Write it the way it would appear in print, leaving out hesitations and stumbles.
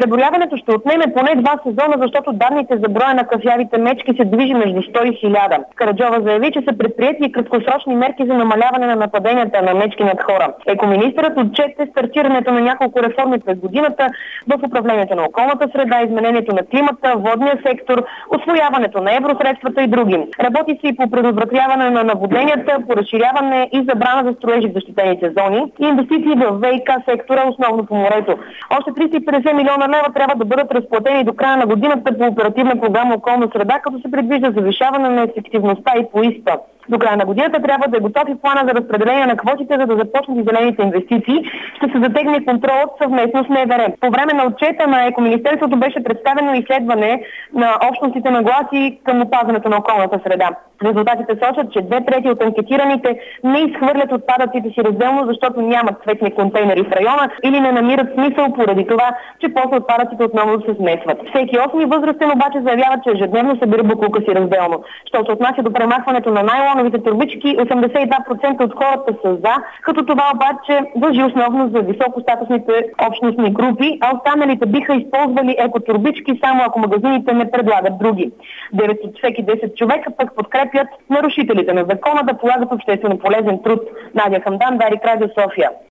Преброяването ще отнеме поне 2 сезона, защото данните за броя на кафявите мечки се движи между 100 и 1000. Караджова заяви, че са предприети и краткосрочни мерки за намаляване на нападенията на мечки над хора. Екоминистърът отчете стартирането на няколко реформи през годината в управлението на околната среда, изменението на климата, водния сектор, усвояването на евросредствата и други. Работи се и по предотвратяване на наводненията, по разширяване и забрана за строежи в защитените зони и инвестиции в ВиК сектора, основно по морето. Още 350 милиона лева трябва да бъдат разплатени до края на годината по оперативна програма Околна среда, като се предвижда завишаване на ефективността и по ИСПА. До края на годината трябва да е готов и плана за разпределение на квотите, за да започнат и зелените инвестиции. Ще се затегне контролът съвместно с МВР. По време на отчета на Екоминистерството беше представено изследване на общностите нагласи към опазването на околната среда. Резултатите сочат, че 2/3 от анкетираните не изхвърлят отпадъците си разделно, защото нямат цветни контейнери в района или не намират смисъл поради това, че после отпадъците отново се смесват. Всеки 8 възрастен обаче заявява, че ежедневно събира боклука си разделно. Що се отнася до премахването на найлоновите торбички, 82% от хората са за, като това обаче важи основно за високостатусните общностни групи, а останалите биха използвали екоторбички само ако магазините не предлагат други. 9 от всеки 10 човека пък подкрепят нарушителите на закона да полагат обществено полезен труд. Надя Хамдан, Дарик Радио, София.